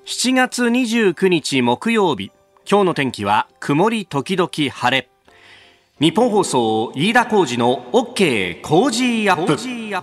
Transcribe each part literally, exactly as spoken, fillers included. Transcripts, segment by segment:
しちがつにじゅうくにち木曜日、今日の天気は曇り時々晴れ。日本放送飯田浩司の OK 工事アップ。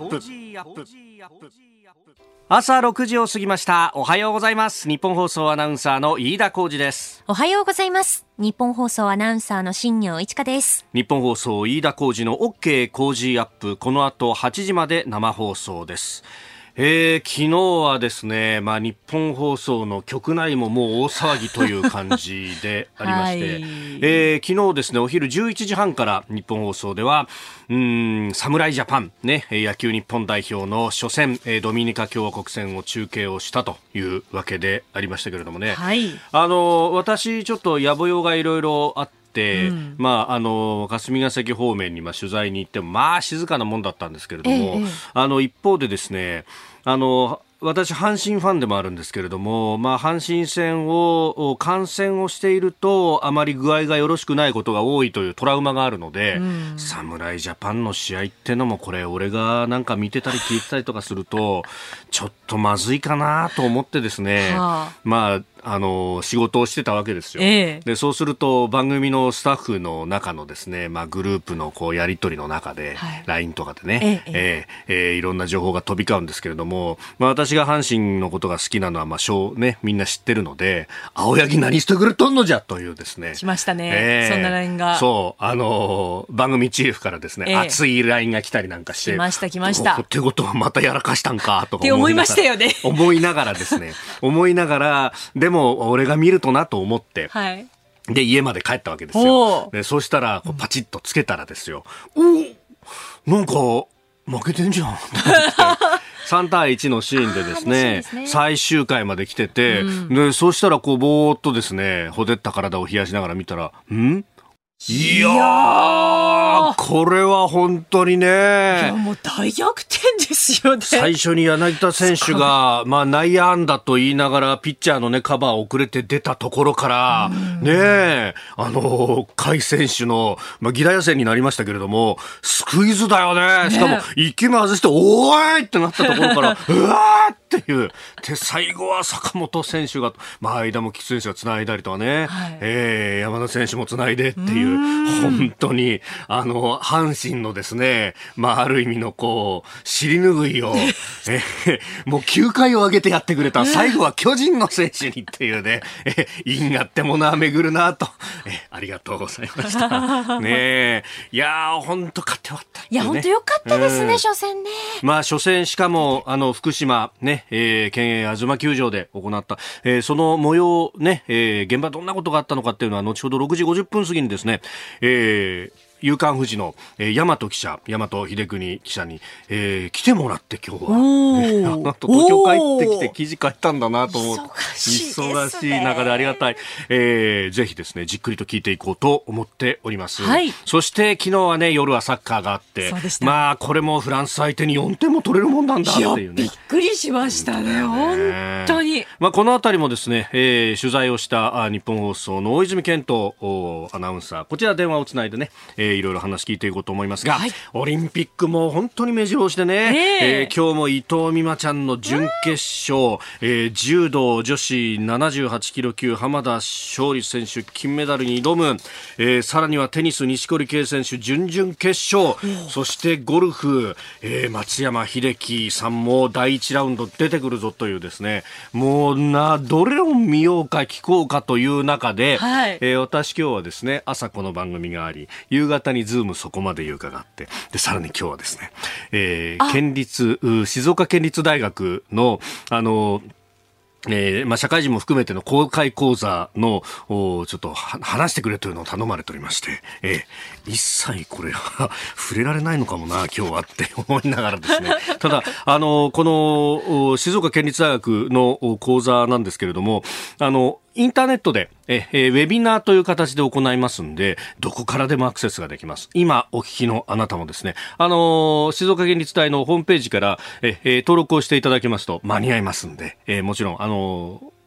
朝ろくじを過ぎました。おはようございます。日本放送アナウンサーの飯田浩司です。 おはようございます。日本放送アナウンサーの新業一華です。 日本放送飯田浩司の OK 工事アップ、この後はちじまで生放送です。えー、昨日はですね、まあ、日本放送の局内ももう大騒ぎという感じでありまして、はい、えー、昨日ですね、お昼じゅういちじはんから日本放送ではうーん侍ジャパン、ね、野球日本代表の初戦、ドミニカ共和国戦を中継をしたというわけでありましたけれどもね、はい、あの私ちょっと野暮用がいろいろあってうん、まあ、あの霞ヶ関方面にまあ取材に行ってもまあ静かなもんだったんですけれども、ええ、あの一方でですね、あの私阪神ファンでもあるんですけれども、まあ、阪神戦を観戦をしているとあまり具合がよろしくないことが多いというトラウマがあるので、うん、侍ジャパンの試合ってのもこれ俺がなんか見てたり聞いてたりとかするとちょっとまずいかなと思ってですね、はあ、まああの仕事をしてたわけですよ、ええ、でそうすると番組のスタッフの中のですね、まあ、グループのこうやり取りの中で、はい、ライン とかでね、えええええー、いろんな情報が飛び交うんですけれども、まあ、私が阪神のことが好きなのは、まあしょうね、みんな知ってるので青柳何してくれとんのじゃというですね、 来ましたね、えー、そんな ライン がそうあのー、番組チーフからですね、えー、熱い ライン が来たりなんかして来ました来ましたってことはまたやらかしたんかとかって思いましたよね思いながらですね思いながらでも俺が見るとなと思って、はい、で家まで帰ったわけですよ。でそうしたらこうパチッとつけたらですよ、うん、おなんか負けてんじゃんさんたいいちのシーンでですね、ですね最終回まで来てて、うん、でそうしたらこうぼーっとですねほてった体を冷やしながら見たらんいやーこれは本当にね、いやもう大逆転ですよね。 最初に柳田選手が、まあ、内野安打と言いながらピッチャーの、ね、カバー遅れて出たところからねえあの甲斐選手の、まあ、犠打野戦になりましたけれどもスクイズだよね。しかもいっきゅうめ外しておーいってなったところからうわーっていうで最後は坂本選手が、まあ、間も菊池選手がつないだりとかね、はい、えー、山田選手もつないでっていう本当にあの阪神のですね、まあ、ある意味のこう尻拭いをえもうきゅうかいを上げてやってくれた最後は巨人の選手にっていうねえ因果ってものは巡るなとえありがとうございましたねえいやー本当勝って終わったっていうね、 いや本当良かったですね、うん、初戦ね。 まあ初戦しかもあの福島ね、えー、県営あずま球場で行った、えー、その模様ね、えー、現場どんなことがあったのかっていうのは後ほどろくじごじゅっぷん過ぎにですね、えー夕刊富士の、えー、大和記者大和秀邦記者に、えー、来てもらって今日は、ね、あの東京帰ってきて記事書いたんだなと思って忙しいですね、 忙しい中でありがたい、えー、ぜひですねじっくりと聞いていこうと思っております、はい、そして昨日はね夜はサッカーがあってまあこれもフランス相手によんてんも取れるもんなんだっていうね、 いやびっくりしましたね本当に、 まあ、このあたりもですね、えー、取材をしたあ日本放送の大泉健人アナウンサー、こちら電話をつないでね、えーいろいろ話聞いていこうと思いますが、はい、オリンピックも本当に目白押しでね、えーえー、今日も伊藤美誠ちゃんの準決勝、えー、柔道女子ななじゅうはちキロ級浜田尚里選手金メダルに挑む、えー、さらにはテニス錦織圭選手準々決勝、そしてゴルフ、えー、松山英樹さんもだいいちラウンド出てくるぞというですね、もうなどれを見ようか聞こうかという中で、はい、えー、私今日はですね朝この番組があり夕方にズームそこまで言うかがあってでさらに今日はですね、えー、県立静岡県立大学のあのえーまあ、社会人も含めての公開講座のちょっと話してくれというのを頼まれておりまして、えー、一切これは触れられないのかもな今日はって思いながらですねただあのこの静岡県立大学の講座なんですけれどもあのインターネットでええウェビナーという形で行いますんでどこからでもアクセスができます。今お聞きのあなたもですねあのー、静岡県立大のホームページからええ登録をしていただけますと間に合いますんで、えー、もちろんあのー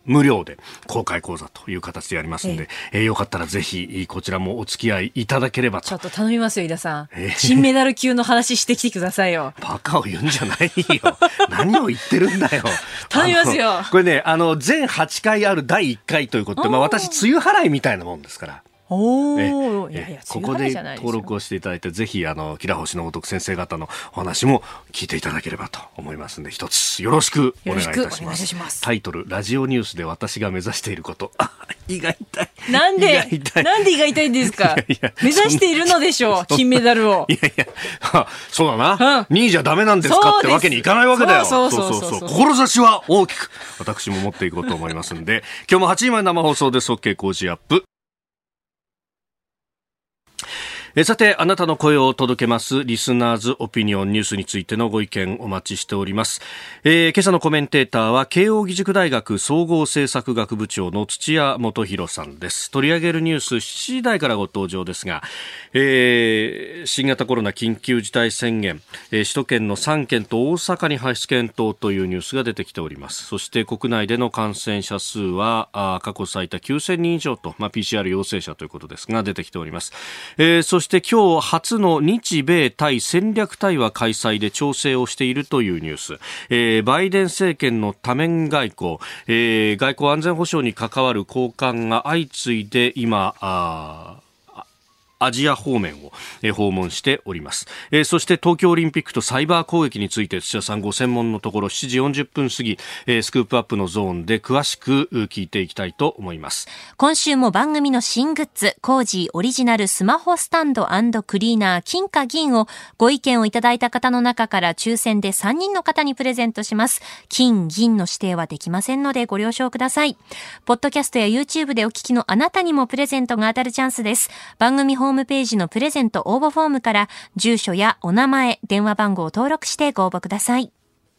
無料で公開講座という形でやりますので、えー、よかったらぜひこちらもお付き合いいただければと。 ちょっと頼みますよ、飯田さん、えー、金メダル級の話してきてくださいよ。 バカを言うんじゃないよ何を言ってるんだよ頼みますよ。 これね、あの全はちかいあるだいいっかいということで、まあ、私梅雨払いみたいなもんですから、 おー、いやいや、 ここで登録をしていただいて、ぜひあのキラ星のごとく先生方のお話も聞いていただければと思いますので、一つよろしくお願いいたします。 ます。 タイトル、ラジオニュースで私が目指していること。あ、胃が痛い。 なんでなんで胃が痛いんですか。いやいや、目指しているのでしょう、金メダルを。 いやいや、そうだな、うん、にいじゃダメなんですかってわけにいかないわけだよ。 そうそうそうそう、 志は大きく私も持っていこうと思いますので、今日もはちじまで生放送です。 OK 工事アップ。えさて、あなたの声を届けますリスナーズオピニオン、ニュースについてのご意見お待ちしております。えー、今朝のコメンテーターは慶應義塾大学総合政策学部長の土屋元弘さんです。取り上げるニュースしちじ台からご登場ですが、えー、新型コロナ緊急事態宣言、えー、首都圏のさんけんと大阪に発出検討というニュースが出てきております。そして国内での感染者数はあ過去最多きゅうせんにん以上と、まあ、ピーシーアール 陽性者ということですが出てきております。えー、そして今日初の日米対戦略対話開催で調整をしているというニュース、えー、バイデン政権の多面外交、えー、外交安全保障に関わる高官が相次いで今あアジア方面を訪問しております。えー、そして東京オリンピックとサイバー攻撃について土屋さんご専門のところしちじよんじゅっぷん過ぎ、えー、スクープアップのゾーンで詳しく聞いていきたいと思います。 今週も番組の新グッズコージーオリジナルスマホスタンド&クリーナー金貨銀をご意見をいただいた方の中から抽選でさんにんの方にプレゼントします。金銀の指定はできませんのでご了承ください。ポッドキャストや YouTube でお聞きのあなたにもプレゼントが当たるチャンスです。番組ホームページのプレゼント応募フォームから住所やお名前、電話番号を登録してご応募ください。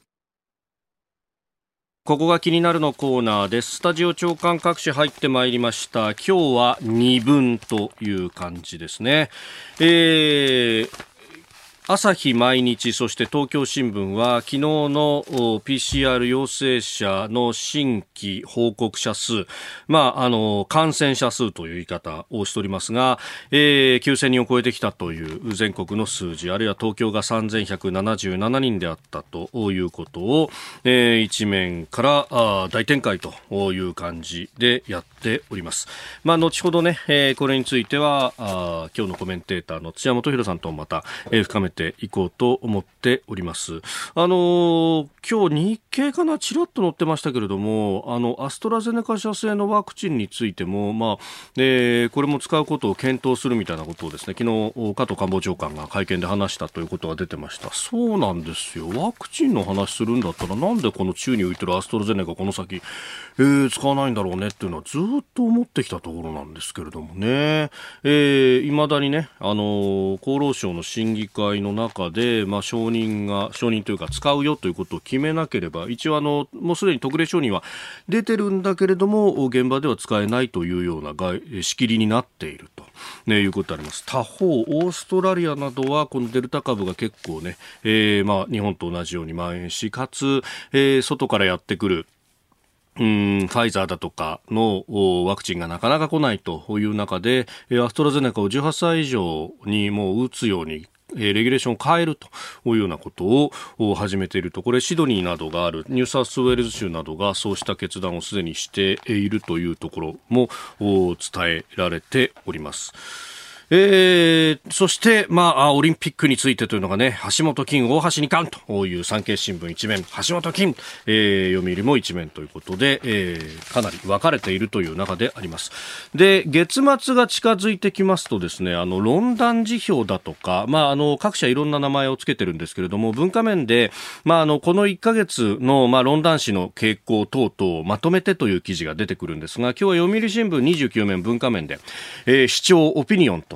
ここが気になるのコーナーです。スタジオ長官各紙入ってまいりました。今日はにぶんという感じですね。えー朝日毎日、そして東京新聞は昨日の ピーシーアール 陽性者の新規報告者数、まあ、あの感染者数という言い方をしておりますが、えー、きゅうせんにんを超えてきたという全国の数字、あるいは東京がさんぜんひゃくななじゅうななにんであったということを、えー、一面からあ大展開という感じでやっております。まあ、後ほどね、えー、これについてはあ今日のコメンテーターの土屋元弘さんとまた、えー、深めていこうと思っております。あのー、今日日経かなちらっと載ってましたけれども、あのアストラゼネカ社製のワクチンについても、まあえー、これも使うことを検討するみたいなことをですね、昨日加藤官房長官が会見で話したということが出てました。そうなんですよ。ワクチンの話するんだったらなんでこの宙に浮いてるアストラゼネカこの先、えー、使わないんだろうねっていうのはずっと思ってきたところなんですけれどもね、えー、未だにね、あのー、厚労省の審議会の中で、まあ、承認が承認というか使うよということを決めなければ、一応あのもうすでに特例承認は出てるんだけれども現場では使えないというような仕切りになっていると、ね、いうことであります。他方オーストラリアなどはこのデルタ株が結構ね、えーまあ、日本と同じように蔓延し、かつ、えー、外からやってくるうんファイザーだとかのワクチンがなかなか来ないという中で、アストラゼネカをじゅうはっさい以上にもう打つようにレギュレーションを変えるというようなことを始めていると。これシドニーなどがあるニューサウスウェールズ州などがそうした決断をすでにしているというところも伝えられております。えー、そして、まあ、オリンピックについてというのがね、橋本金、大橋二冠という産経新聞一面、橋本金、えー、読売も一面ということで、えー、かなり分かれているという中であります。で、月末が近づいてきますとですね、あの、論壇辞表だとか、まあ、あの、各社いろんな名前をつけてるんですけれども、文化面で、まあ、あの、このいっかげつの、まあ、論壇誌の傾向等々をまとめてという記事が出てくるんですが、今日は読売新聞にじゅうきゅう面文化面で、えー、視聴オピニオンと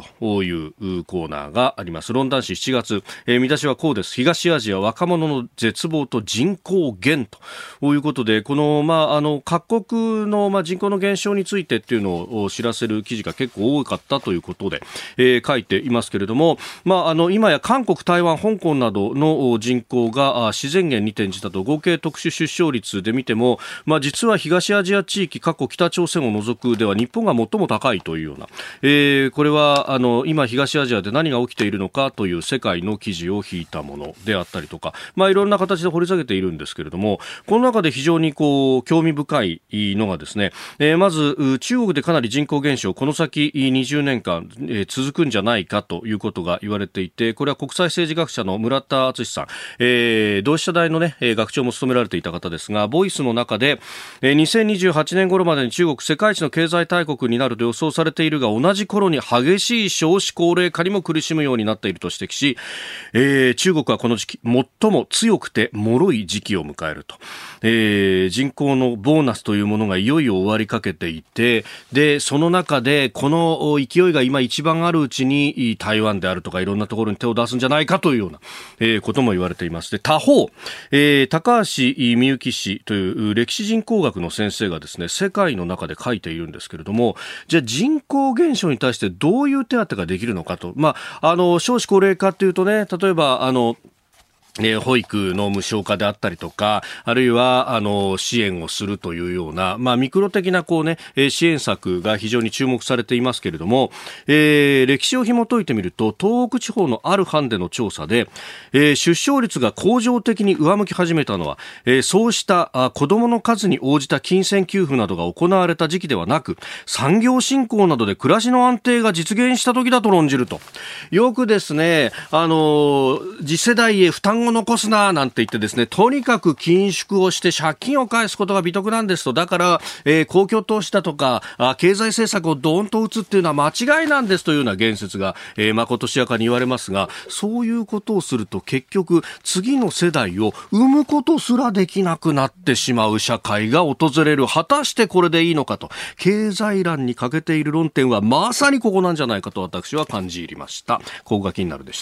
というコーナーがあります。ロンダン紙しちがつ、えー、見出しはこうです。東アジア若者の絶望と人口減ということで、この、まあ、あの各国の、まあ、人口の減少についてっていうのを知らせる記事が結構多かったということで、えー、書いていますけれども、まあ、あの今や韓国、台湾、香港などの人口が自然減に転じたと、合計特殊出生率で見ても、まあ、実は東アジア地域、過去北朝鮮を除くでは日本が最も高いというような、えー、これはあの今東アジアで何が起きているのかという世界の記事を引いたものであったりとか、まあ、いろんな形で掘り下げているんですけれども、この中で非常にこう興味深いのがですね、えー、まず中国でかなり人口減少、この先にじゅうねんかん、えー、続くんじゃないかということが言われていて、これは国際政治学者の村田敦さん、えー、同志社大の、ね、学長も務められていた方ですが、ボイスの中で、えー、にせんにじゅうはちねん頃までに中国世界一の経済大国になると予想されているが、同じ頃に激しい少子高齢化にも苦しむようになっていると指摘し、えー、中国はこの時期最も強くて脆い時期を迎えると、えー、人口のボーナスというものがいよいよ終わりかけていて、でその中でこの勢いが今一番あるうちに台湾であるとかいろんなところに手を出すんじゃないかというような、えー、ことも言われています。で他方、えー、高橋みゆき氏という歴史人口学の先生がですね、世界の中で書いているんですけれども、じゃあ人口減少に対してどういう手当ができるのかと、まあ、あの少子高齢化というとね、例えばあのえー、保育の無償化であったりとか、あるいはあの支援をするというような、まあ、ミクロ的なこう、ね、支援策が非常に注目されていますけれども、えー、歴史を紐解いてみると、東北地方のある班での調査で、えー、出生率が恒常的に上向き始めたのは、えー、そうしたあ子どもの数に応じた金銭給付などが行われた時期ではなく、産業振興などで暮らしの安定が実現した時だと論じると。よくですね、あの次世代へ負担を残すななんて言ってですね、とにかく緊縮をして借金を返すことが美徳なんですと、だから、えー、公共投資だとかあ経済政策をドーンと打つっていうのは間違いなんですというような言説が、えー、まことしやかに言われますが、そういうことをすると結局次の世代を生むことすらできなくなってしまう社会が訪れる。果たしてこれでいいのかと、経済欄に欠けている論点はまさにここなんじゃないかと私は感じ入りました。ここが気になるでした。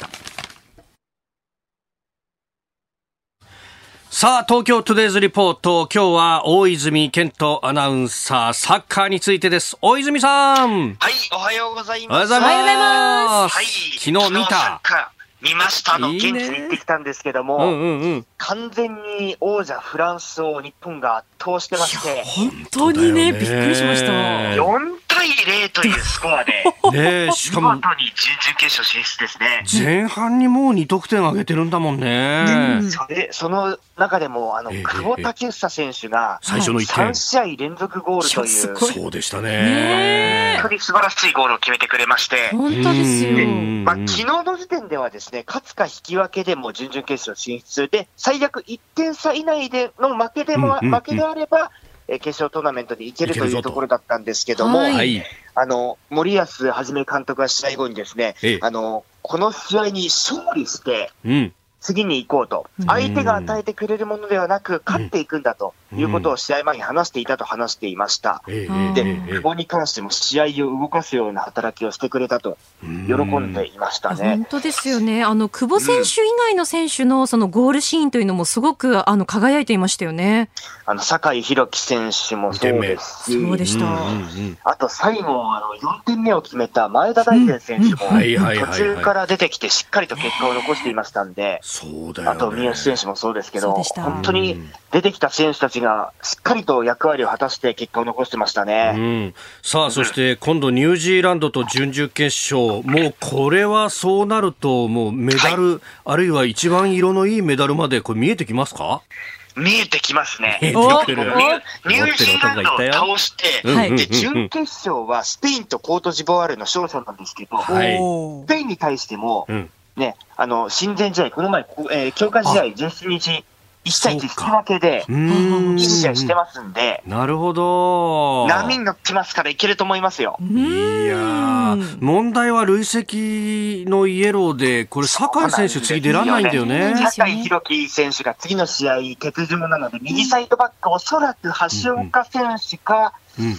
さあ、東京トゥデイズリポート、今日は大泉健人アナウンサー、サッカーについてです。大泉さん。 はい、おはようございます。 おはようございます。 はい、 昨日見た。 見ました。あの、現地に行ってきたんですけども、 うんうんうん、 完全に王者フランスを日本が圧倒してまして、 本当にね、びっくりしました。 よんたいゼロというスコアで、 ね、しかも見事に準々決勝進出ですね。 前半にもうに得点上げてるんだもんね。 うん、それその中でもあの、えー、久保建英選手が最初のいってんさん試合連続ゴールという、 そうでしたね。 本当に素晴らしいゴールを決めてくれまして、 本当ですよ。 まあ、昨日の時点ではですね、勝つか引き分けでも準々決勝進出で、最悪いってん差以内での負けでも、うんうんうん、負けであれば決勝トーナメントに行けるというところだったんですけども、はい、あの森保一監督が試合後にですね、ええ、あのこの試合に勝利して、うん次に行こうと、相手が与えてくれるものではなく勝っていくんだということを試合前に話していたと話していました。で、久保に関しても試合を動かすような働きをしてくれたと喜んでいましたね。 本当ですよね。あの久保選手以外の選手のそのゴールシーンというのもすごくあの輝いていましたよね。 あの酒井宏樹選手もそうですし、 そうでした。 あと最後あのよんてんめを決めた前田大然選手も途中から出てきてしっかりと結果を残していましたんで、 そうだよね、 あと三好選手もそうですけど、本当に出てきた選手たちがしっかりと役割を果たして結果を残してましたね。 うん、さあ、そして今度ニュージーランドと準々決勝、もうこれはそうなるともうメダル、はい、あるいは一番色のいいメダルまでこれ見えてきますか？ 見えてきますね。 ニュージーランドを倒して、はい、で準決勝はスペインとコートジボワールの勝者なんですけど、はい、スペインに対しても、うんね、あの親善試合、この前、えー、強化試合じゅうしちにちいちたいいち引き分けでいい試合してますんで、 なるほど、 波に乗ってますからいけると思いますよ。 いや問題は累積のイエローで、これ酒井選手次出られないんだよね。 酒井宏樹選手が次の試合欠場なので、右サイドバックおそらく橋岡選手か、うんうん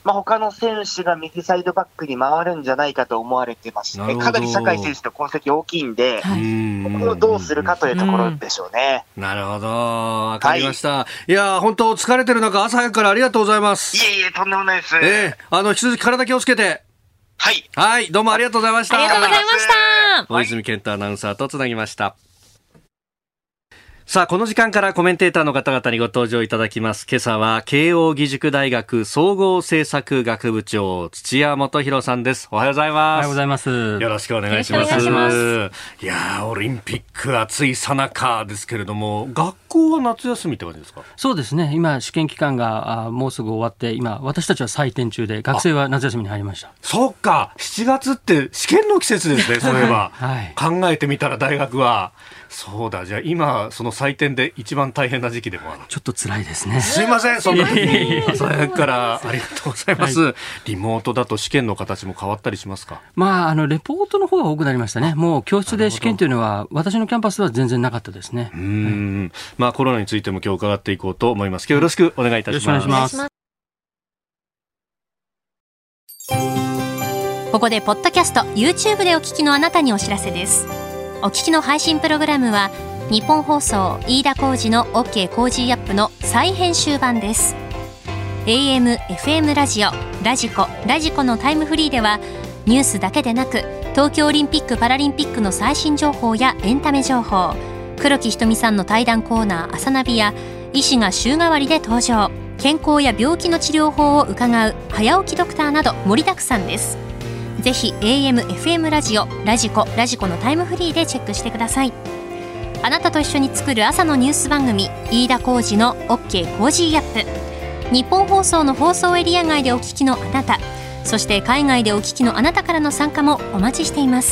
まあ、他の選手が右サイドバックに回るんじゃないかと思われてまして、かなり酒井選手と痕跡大きいんで、はい、ここをどうするかというところでしょうね。 うん、なるほど、わかりました。はい、いや本当疲れてる中、朝早くからありがとうございます。 いえいえ、とんでもないです。 えー、あの引き続き体気をつけて。 はい。 はい、どうもありがとうございました。 ありがとうございました。 大泉健太アナウンサーとつなぎました。さあ、この時間からコメンテーターの方々にご登場いただきます。今朝は慶応義塾大学総合政策学部長土屋元博さんです。おはようございます。 おはようございます。 よろしくお願いします。いやー、オリンピック暑いさなかですけれども、学校は夏休みって感じですか？ そうですね、今試験期間がもうすぐ終わって、今私たちは採点中で、学生は夏休みに入りました。 そうか、しちがつって試験の季節ですね。そういえば、はい、考えてみたら大学はそうだ、じゃあ今その採点で一番大変な時期でもある。 ちょっと辛いですね。 すいません、そんなに朝早くからありがとうございます。はい、リモートだと試験の形も変わったりしますか？ まあ、あのレポートの方が多くなりましたね。もう教室で試験というのは私のキャンパスは全然なかったですね。 うーん、はい、まあコロナについても今日伺っていこうと思います。今日よろしくお願いいたします。 よろしくお願いします。 ここでポッドキャスト YouTube でお聞きのあなたにお知らせです。お聞きの配信プログラムは日本放送飯田浩司の OK コージーアップの再編集版です。 エーエム、エフエム ラジオ、ラジコ、ラジコのタイムフリーではニュースだけでなく東京オリンピック・パラリンピックの最新情報やエンタメ情報、黒木瞳さんの対談コーナー朝ナビや医師が週替わりで登場、健康や病気の治療法を伺う早起きドクターなど盛りだくさんです。ぜひ エーエム、エフエム ラジオ、ラジコ、ラジコのタイムフリーでチェックしてください。あなたと一緒に作る朝のニュース番組、飯田浩司の OK コージーアップ。日本放送の放送エリア外でお聞きのあなた、そして海外でお聞きのあなたからの参加もお待ちしています。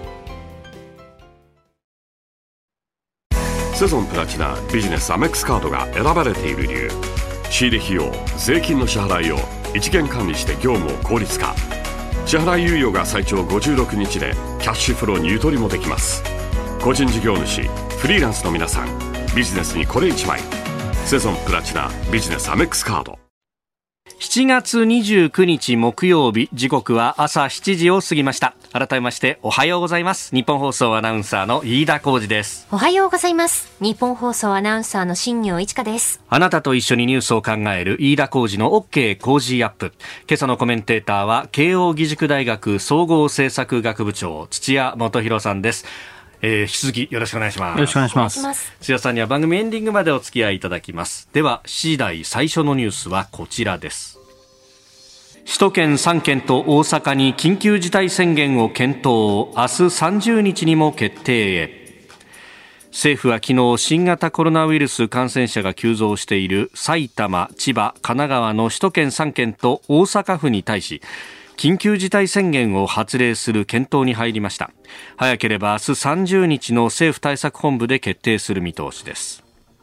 セゾンプラチナビジネスアメックスカードが選ばれている理由。仕入れ費用、税金の支払いを一元管理して業務を効率化。支払い猶予が最長ごじゅうろくにちでキャッシュフローにゆとりもできます。個人事業主、フリーランスの皆さん、ビジネスにこれいちまい。セゾンプラチナビジネスアメックスカード。 しちがつにじゅうくにち木曜日、時刻は朝しちじを過ぎました。改めましておはようございます。日本放送アナウンサーの飯田浩司です。 おはようございます。日本放送アナウンサーの新業一華です。 あなたと一緒にニュースを考える飯田浩司の OK 工事アップ。今朝のコメンテーターは慶応義塾大学総合政策学部長土屋元博さんです。えー、引き続きよろしくお願いします。 よろしくお願いします。 土屋さんには番組エンディングまでお付き合いいただきます。ではしちじ台最初のニュースはこちらです。首都圏さんけんと大阪に緊急事態宣言を検討、明日さんじゅうにちにも決定へ。政府は昨日、新型コロナウイルス感染者が急増している埼玉、千葉、神奈川の首都圏さんけんと大阪府に対し、緊急事態宣言を発令する検討に入りました。早ければ明日さんじゅうにちの政府対策本部で決定する見通しです。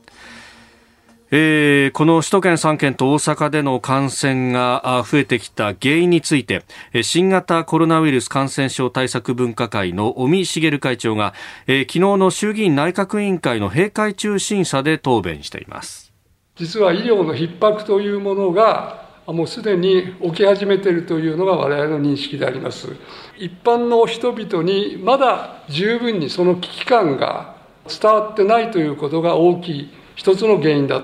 えー、この首都圏さんけんと大阪での感染が増えてきた原因について、新型コロナウイルス感染症対策分科会の尾身茂会長が、えー、昨日の衆議院内閣委員会の閉会中審査で答弁しています。 実は医療の逼迫というものがもうすでに起き始めているというのが我々の認識であります。一般の人々にまだ十分にその危機感が伝わってないということが大きい一つの原因だ。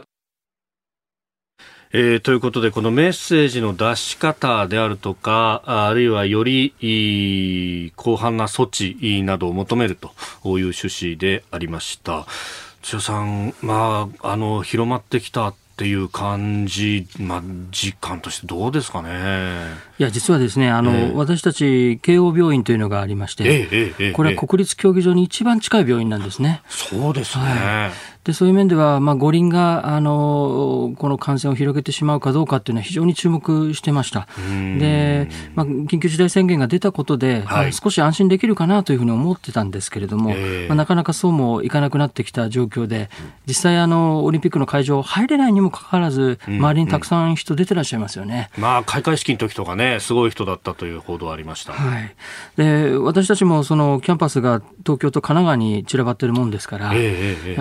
えー、ということでこのメッセージの出し方であるとか、あるいはより広範な措置などを求めるという趣旨でありました。土屋さん、まあ、あの広まってきたっていう感じ、まあ、実感としてどうですかね。 いや実はですね、あの、えー、私たち慶応病院というのがありまして、えーえーえー、これは国立競技場に一番近い病院なんですね。 そうですね、 はい、でそういう面では、まあ、五輪があのこの感染を広げてしまうかどうかというのは非常に注目してました。で、まあ、緊急事態宣言が出たことで、はい、少し安心できるかなというふうに思ってたんですけれども、えーまあ、なかなかそうもいかなくなってきた状況で、実際あのオリンピックの会場入れないにもかかわらず、周りにたくさん人出てらっしゃいますよね。 うんうん、まあ、開会式の時とかね、すごい人だったという報道ありました。 はい、で私たちもそのキャンパスが東京と神奈川に散らばっているもんですから、えーえー、やっぱりこ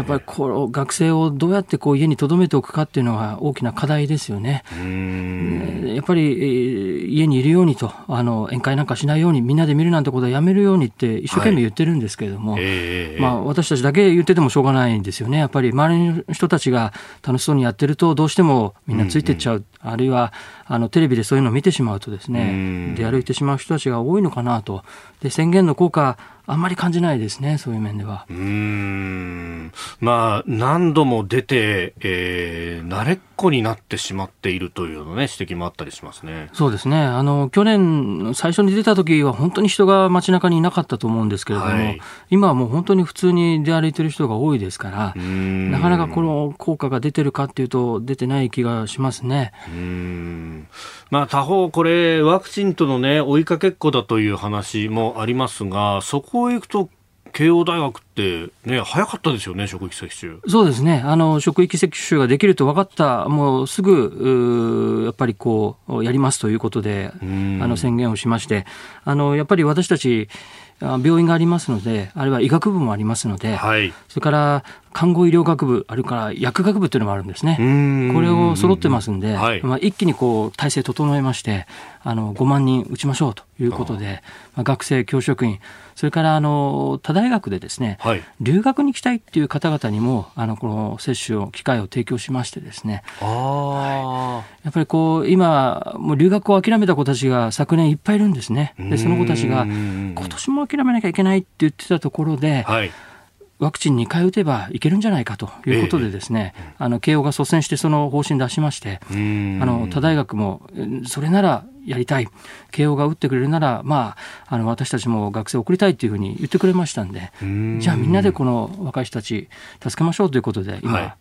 こう学生をどうやってこう家に留めておくかっていうのが大きな課題ですよね。うーん、やっぱり、えー、家にいるようにと、あの宴会なんかしないように、みんなで見るなんてことはやめるようにって一生懸命言ってるんですけれども、はい、えーまあ、私たちだけ言っててもしょうがないんですよね。やっぱり周りの人たちが楽しそうにやってるとどうしてもみんなついてっちゃう、うんうん、あるいはあのテレビでそういうのを見てしまうとですね、出歩いてしまう人たちが多いのかなと。で、宣言の効果あんまり感じないですね、そういう面では。 うーん、まあ、何度も出て、えー、慣れっこになってしまっているというの、ね、指摘もあったりしますね。 そうですね。あの去年最初に出た時は本当に人が街中にいなかったと思うんですけれども、はい、今はもう本当に普通に出歩いている人が多いですから、なかなかこの効果が出てるかっていうと出てない気がしますね。 うーん、まあ、他方これワクチンとの、ね、追いかけっこだという話もありますが、そこへ行くと慶応大学って、ね、早かったですよね、職域接種。 そうですね。あの職域接種ができると分かった、もうすぐやっぱりこうやりますということであの宣言をしまして、あのやっぱり私たち病院がありますので、あるいは医学部もありますので、はい、それから看護医療学部、あるから薬学部というのもあるんですね。これを揃ってますんで、はい、まあ、一気にこう体制整えまして、あのごまんにん打ちましょうということで、まあ、学生、教職員、それからあの他大学でですね、はい、留学に行きたいっていう方々にもあのこの接種を機会を提供しましてですね、あ、はい、やっぱりこう今もう留学を諦めた子たちが昨年いっぱいいるんですね。でその子たちが今年も諦めなきゃいけないって言ってたところで、はい、ワクチンにかい打てばいけるんじゃないかということでですね、ええ、あの慶応が率先してその方針出しまして、あの他大学もそれならやりたい、慶応が打ってくれるなら、まあ、あの私たちも学生を送りたいというふうに言ってくれましたんで、んじゃあみんなでこの若い人たち助けましょうということで今、はい、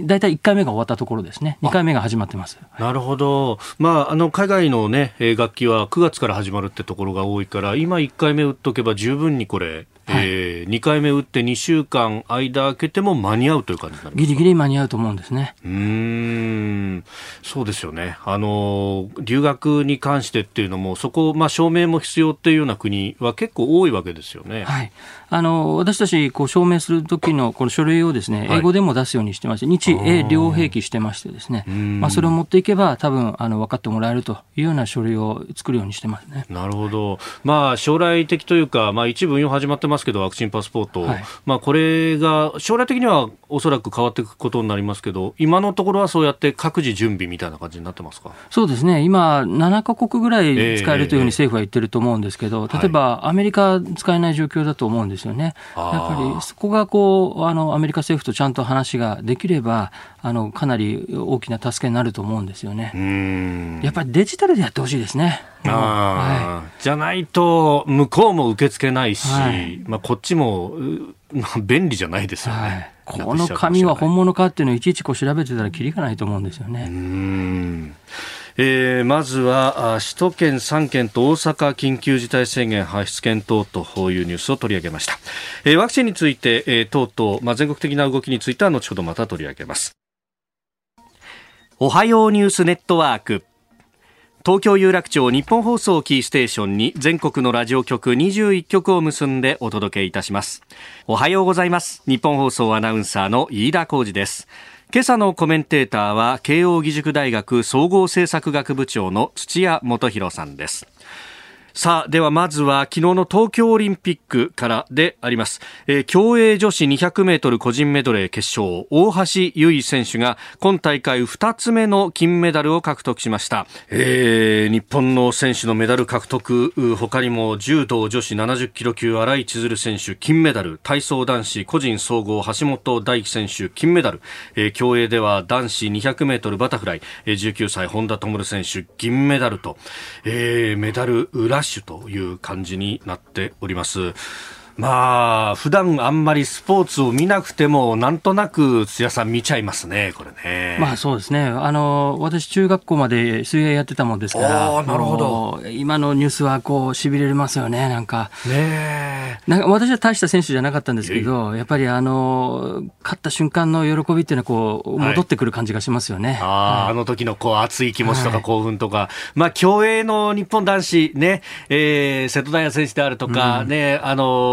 だいたいいっかいめが終わったところですね。にかいめが始まってます。 なるほど。まあ、あの海外の、ね、学期はくがつから始まるってところが多いから、今いっかいめ打っとけば十分にこれ、はい、えー、にかいめ打ってにしゅうかん間空けても間に合うという感じになりますか。 ギリギリ間に合うと思うんですね。 うーん、そうですよね。あの留学に関してっていうのもそこ、まあ、証明も必要っていうような国は結構多いわけですよね。 はい、あの私たちこう証明する時のこの書類をですね、英語でも出すようにしてまして、日英両併記してましてですね、まあ、それを持っていけば多分あの分かってもらえるというような書類を作るようにしてますね。 なるほど。まあ、将来的というか、まあ、一部運用始まってますけどワクチンパスポート、はい、まあ、これが将来的にはおそらく変わっていくことになりますけど、今のところはそうやって各自準備みたいな感じになってますか。 そうですね。今ななかこくぐらい使えるというふうに政府は言ってると思うんですけど、えー、例えばアメリカ使えない状況だと思うんですよね。やっぱりそこがこうあのアメリカ政府とちゃんと話ができればあのかなり大きな助けになると思うんですよね。うーん、やっぱりデジタルでやってほしいですね。 あ、はい、じゃないと向こうも受け付けないし、はい、まあ、こっちも便利じゃないですよね。はい、 この紙は本物かっていうのをいちいちこう調べてたらキリがないと思うんですよね。 うーん、えー、まずは首都圏さんけんと大阪緊急事態宣言発出検討というニュースを取り上げました。えー、ワクチンについて、えー、等々、まあ、全国的な動きについては後ほどまた取り上げます。おはようニュースネットワーク、東京有楽町日本放送キーステーションに全国のラジオ局にじゅういっきょくを結んでお届けいたします。おはようございます。日本放送アナウンサーの飯田浩司です。今朝のコメンテーターは慶應義塾大学総合政策学部長の土屋元弘さんです。さあ、ではまずは昨日の東京オリンピックからであります。えー、競泳女子にひゃくメートル個人メドレー決勝、大橋悠依選手が今大会ふたつめの金メダルを獲得しました。えー、日本の選手のメダル獲得、他にも柔道女子ななじゅっキロ級新井千鶴選手金メダル、体操男子個人総合橋本大輝選手金メダル、えー、競泳では男子にひゃくメートルバタフライ、えー、じゅうきゅうさい本多灯選手銀メダルと、えー、メダルラッシュという感じになっております。まあ普段あんまりスポーツを見なくてもなんとなく土屋さん見ちゃいますね、これね。 まあそうですね。あの私中学校まで水泳やってたもんですから。 なるほど。 今のニュースはこう痺れれますよね。なんかね、なんか私は大した選手じゃなかったんですけど、やっぱりあの勝った瞬間の喜びっていうのはこう戻ってくる感じがしますよね。はい、あ, あ, あの時のこう熱い気持ちとか興奮とか、はい、まあ競泳の日本男子ね、えー、瀬戸大也選手であるとか、うん、ね、あの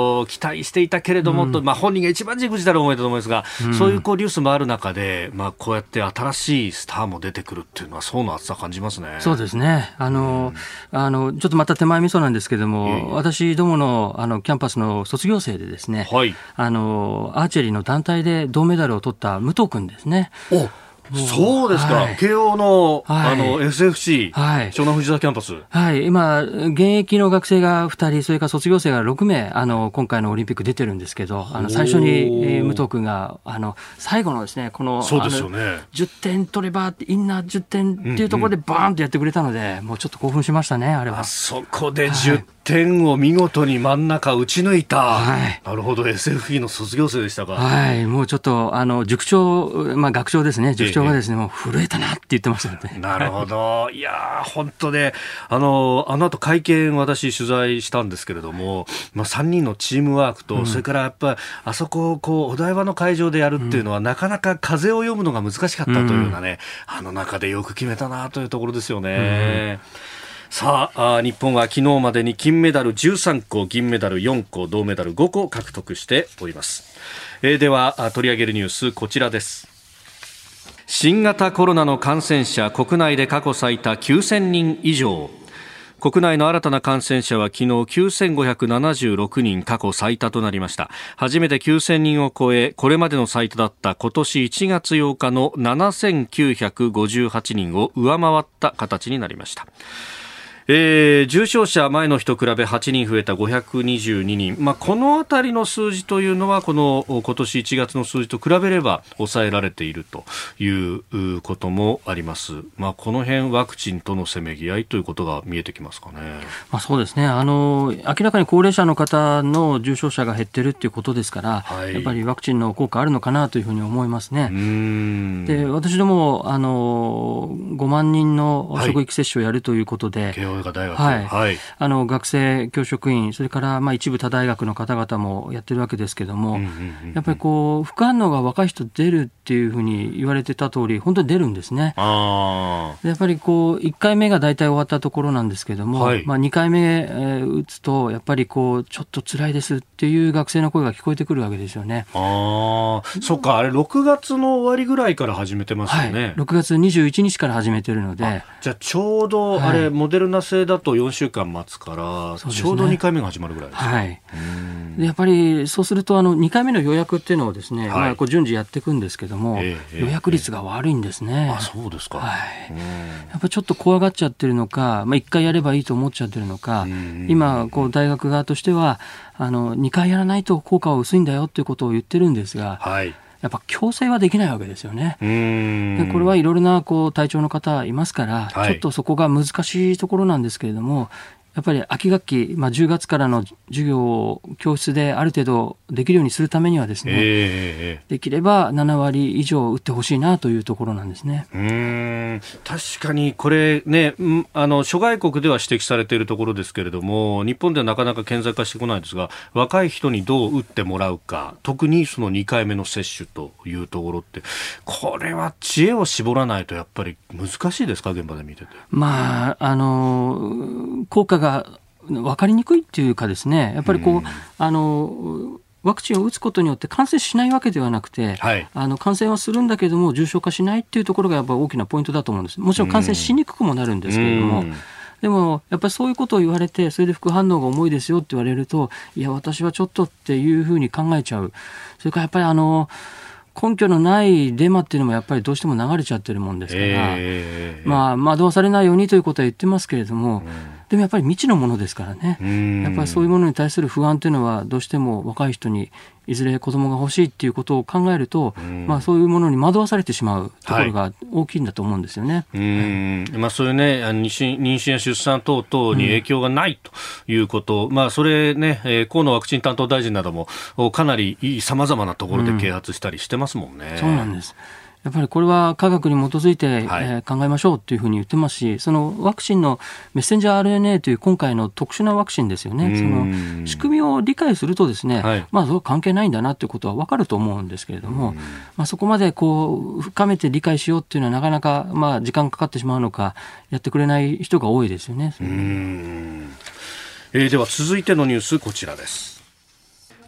と期待していたけれども、うん、とまあ、本人が一番じくじたる思いだと思いますが、うん、そういうこうニュースもある中で、まあ、こうやって新しいスターも出てくるっていうのは層の厚さ感じますね。 そうですね。あの、うん、あのちょっとまた手前味噌なんですけども、えー、私どもの、あのキャンパスの卒業生でですね、はい、あのアーチェリーの団体で銅メダルを取った武藤君ですね。 おそうですか、はい、慶応の、はい、あの エスエフシー、はい、湘南藤沢キャンパス、 はい、今現役の学生がふたり、それから卒業生がろくめい、あの今回のオリンピック出てるんですけど、あの最初に、えー、武藤君があの最後のですね、このそうですよね、 じゅってん取ればインナーじゅってんっていうところでバーンとやってくれたので、うんうん、もうちょっと興奮しましたね、あれは。 あそこでじゅってんを見事に真ん中打ち抜いた、はい、なるほど、 エスエフイー の卒業生でしたか。 はい、もうちょっとあの塾長、まあ、学長ですね、塾長がですね、ええ、もう震えたなって言ってましたよね。 なるほど。いや本当ね、あのあの後会見私取材したんですけれども、まあ、さんにんのチームワークと、うん、それからやっぱりあそこをこうお台場の会場でやるっていうのは、うん、なかなか風を読むのが難しかったというようなね、うん、あの中でよく決めたなというところですよね。うん、さあ、あ日本は昨日までに金メダルじゅうさんこ、銀メダルよんこ、銅メダルごこ獲得しております。えー、では取り上げるニュースこちらです。新型コロナの感染者、国内で過去最多きゅうせんにん以上。国内の新たな感染者は昨日きゅうせんごひゃくななじゅうろくにん、過去最多となりました。初めてきゅうせんにんを超え、これまでの最多だった今年いちがつようかのななせんきゅうひゃくごじゅうはちにんを上回った形になりました。えー、重症者前の日と比べはちにん増えたごひゃくにじゅうににん、まあ、このあたりの数字というのはこの今年いちがつの数字と比べれば抑えられているということもあります。まあ、この辺ワクチンとのせめぎ合いということが見えてきますかね。 まあ、そうですね、あの明らかに高齢者の方の重症者が減ってるということですから、はい、やっぱりワクチンの効果あるのかなというふうに思いますね。うーんで私どもあのごまんにんの職域接種をやるということで、 慶応大学、 はいはい、あの学生教職員、それからまあ一部他大学の方々もやってるわけですけども、うんうんうんうん、やっぱりこう副反応が若い人出るっていうふうに言われてた通り本当に出るんですね。あでやっぱりこういっかいめが大体終わったところなんですけども、はい、まあ、にかいめ、えー、打つとやっぱりこうちょっと辛いですっていう学生の声が聞こえてくるわけですよね。 あそっか、あれろくがつの終わりぐらいから始めてますよね。はい、 ろくがつにじゅういちにちから始めてるので、 じゃあちょうどあれ、はい、モデルナ製だとよんしゅうかん待つから、ね、ちょうどにかいめが始まるぐらいですね。はい、 でやっぱりそうするとあのにかいめの予約っていうのをですね、はい、まあ、こう順次やっていくんですけども、えー、予約率が悪いんですね。 えー、あそうですか。はい、 やっぱりちょっと怖がっちゃってるのか、まあ、いっかいやればいいと思っちゃってるのか、今こう大学側としてはあのにかいやらないと効果は薄いんだよということを言ってるんですが、はい、やっぱ強制はできないわけですよね。うーんでこれはいろいろなこう体調の方いますから、はい、ちょっとそこが難しいところなんですけれども、やっぱり秋学期、まあ、じゅうがつからの授業を教室である程度できるようにするためにはですね、えー、できればななわり以上打ってほしいなというところなんですね。 うーん確かにこれね、あの諸外国では指摘されているところですけれども、日本ではなかなか顕在化してこないですが、若い人にどう打ってもらうか、特にそのにかいめの接種というところって、これは知恵を絞らないとやっぱり難しいですか、現場で見てて。 まああの効果が分かりにくいっていうかですね、やっぱりこう、うん、あのワクチンを打つことによって感染しないわけではなくて、はい、あの感染はするんだけども重症化しないっていうところがやっぱり大きなポイントだと思うんです。もちろん感染しにくくもなるんですけれども、うん、でもやっぱりそういうことを言われて、それで副反応が重いですよって言われると、いや私はちょっとっていうふうに考えちゃう。それからやっぱりあの根拠のないデマっていうのもやっぱりどうしても流れちゃってるもんですから、えーまあ、惑わされないようにということは言ってますけれども、うん、でもやっぱり未知のものですからね、やっぱりそういうものに対する不安というのはどうしても若い人にいずれ子供が欲しいっていうことを考えると、まあ、そういうものに惑わされてしまうところが大きいんだと思うんですよね。 はい、うんまあ、そういうね、妊娠、妊娠や出産等々に影響がないということ、うんまあ、それね、えー、河野ワクチン担当大臣などもかなりさまざまなところで啓発したりしてますもんね。 うん、そうなんです。やっぱりこれは科学に基づいて、はいえー、考えましょうというふうに言ってますし、そのワクチンのメッセンジャー アールエヌエー という今回の特殊なワクチンですよね。その仕組みを理解するとですね、はい、まあそれは関係ないんだなということは分かると思うんですけれども、まあ、そこまでこう深めて理解しようというのはなかなかまあ時間かかってしまうのか、やってくれない人が多いですよね。 うーん、えー、では続いてのニュースこちらです。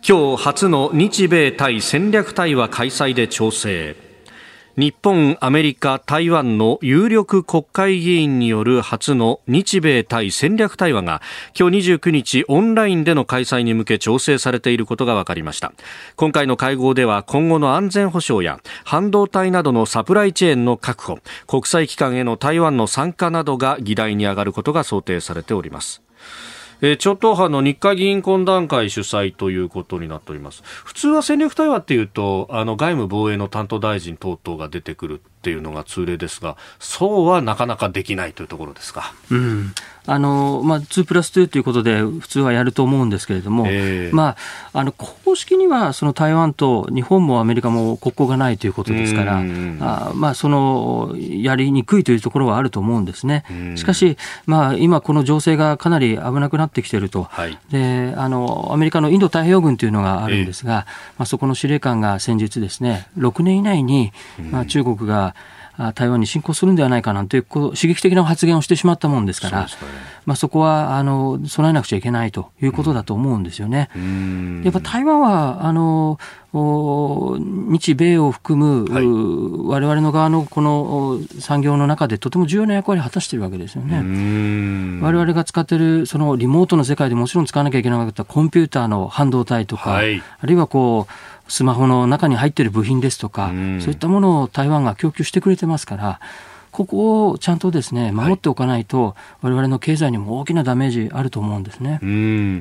今日初の日米対戦略対話開催で調整。日本、アメリカ、台湾の有力国会議員による初の日米対戦略対話が今日にじゅうくにちオンラインでの開催に向け調整されていることが分かりました。今回の会合では今後の安全保障や半導体などのサプライチェーンの確保、国際機関への台湾の参加などが議題に上がることが想定されております。えー、超党派の日華議員懇談会主催ということになっております。普通は戦略対話っていうとあの外務防衛の担当大臣等々が出てくるっていうのが通例ですが、そうはなかなかできないというところですか。 うん、あのまあ、にプラスにということで普通はやると思うんですけれども、えーまあ、あの公式にはその台湾と日本もアメリカも国交がないということですから、あ、まあ、そのやりにくいというところはあると思うんですね。しかし、まあ、今この情勢がかなり危なくなってきていると、はい、であのアメリカのインド太平洋軍というのがあるんですが、えーまあ、そこの司令官が先日ですね、ろくねん以内に、まあ、中国が台湾に侵攻するんではないかなんていう刺激的な発言をしてしまったもんですから、 そ, うですね、まあ、そこはあの備えなくちゃいけないということだと思うんですよね。うん、やっぱ台湾はあの日米を含む、はい、我々の側のこの産業の中でとても重要な役割を果たしているわけですよね。うん、我々が使っているそのリモートの世界でもちろん使わなきゃいけなかったコンピューターの半導体とか、はい、あるいはこうスマホの中に入っている部品ですとか、うん、そういったものを台湾が供給してくれてますから、ここをちゃんとですね守っておかないと、はい、我々の経済にも大きなダメージあると思うんですね。 うん、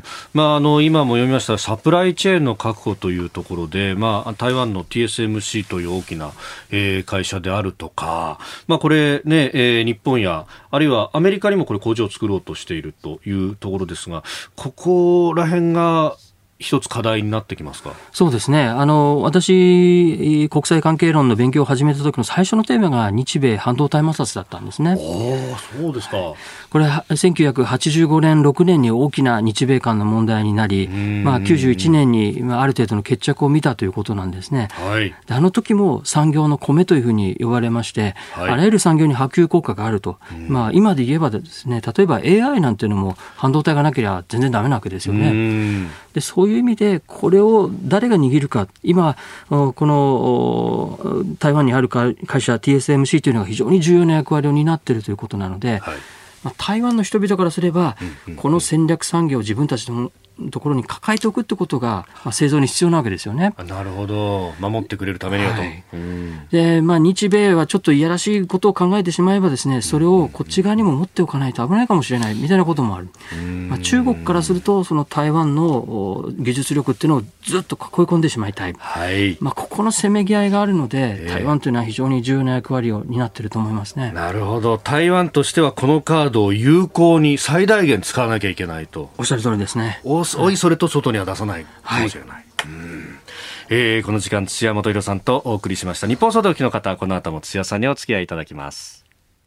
まあ、あの今も読みましたサプライチェーンの確保というところで、まあ、台湾の ティーエスエムシー という大きな、えー、会社であるとか、まあ、これね、えー、日本やあるいはアメリカにもこれ工場を作ろうとしているというところですが、ここら辺が一つ課題になってきますか。 そうですね。あの、私、国際関係論の勉強を始めた時の最初のテーマが日米半導体摩擦だったんですね。 おー、そうですか。 これ、せんきゅうひゃくはちじゅうごねん、ろくねんに大きな日米間の問題になり、まあ、きゅうじゅういちねんにある程度の決着を見たということなんですね。はい、であの時も産業の米というふうに呼ばれまして、はい、あらゆる産業に波及効果があると。まあ、今で言えばですね、例えば エーアイ なんていうのも半導体がなければ全然ダメなわけですよね。でそういう意味でこれを誰が握るか、今この台湾にある会社 ティーエスエムシー というのが非常に重要な役割を担っているということなので、はい、まあ、台湾の人々からすれば、うんうん、この戦略産業を自分たちのところに抱えておくってことが、まあ、製造に必要なわけですよね。 なるほど、守ってくれるためにはと、はい、うん、 でまあ、日米はちょっといやらしいことを考えてしまえばですね、それをこっち側にも持っておかないと危ないかもしれないみたいなこともある。まあ、中国からするとその台湾の技術力っていうのをずっと囲い込んでしまいたい、はい、まあ、ここのせめぎ合いがあるので、台湾というのは非常に重要な役割を担っていると思いますね。 なるほど、台湾としてはこのカードを有効に最大限使わなきゃいけないと。 おっしゃる通りですね。 おおいそれと外には出さないかもしれない、はい、うん、えー、この時間土屋元宏さんとお送りしました。日本総動機の方、この後も土屋さんにお付き合いいただきます。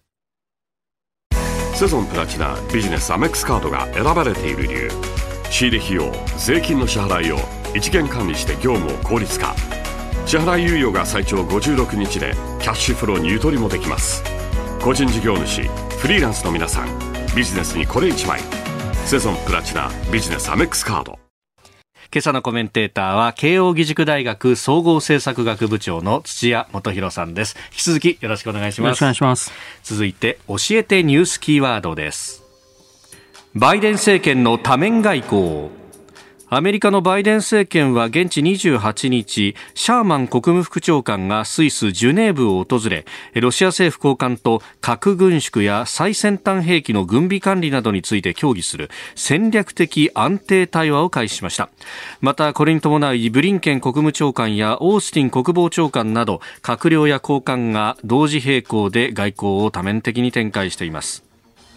セゾンプラチナビジネスアメックスカードが選ばれている理由、仕入れ費用、税金の支払いを一元管理して業務を効率化、支払い猶予が最長ごじゅうろくにちでキャッシュフローにゆとりもできます。個人事業主、フリーランスの皆さん、ビジネスにこれ一枚、セゾンプラチナビジネスアメックスカード。 今朝のコメンテーターは慶應義塾大学総合政策学部長の土屋元宏さんです。引き続きよろしくお願いします。 よろしくお願いします。 続いて教えてニュースキーワードです。バイデン政権の多面外交。アメリカのバイデン政権は現地にじゅうはちにち、シャーマン国務副長官がスイス・ジュネーブを訪れ、ロシア政府高官と核軍縮や最先端兵器の軍備管理などについて協議する戦略的安定対話を開始しました。またこれに伴いブリンケン国務長官やオースティン国防長官など閣僚や高官が同時並行で外交を多面的に展開しています。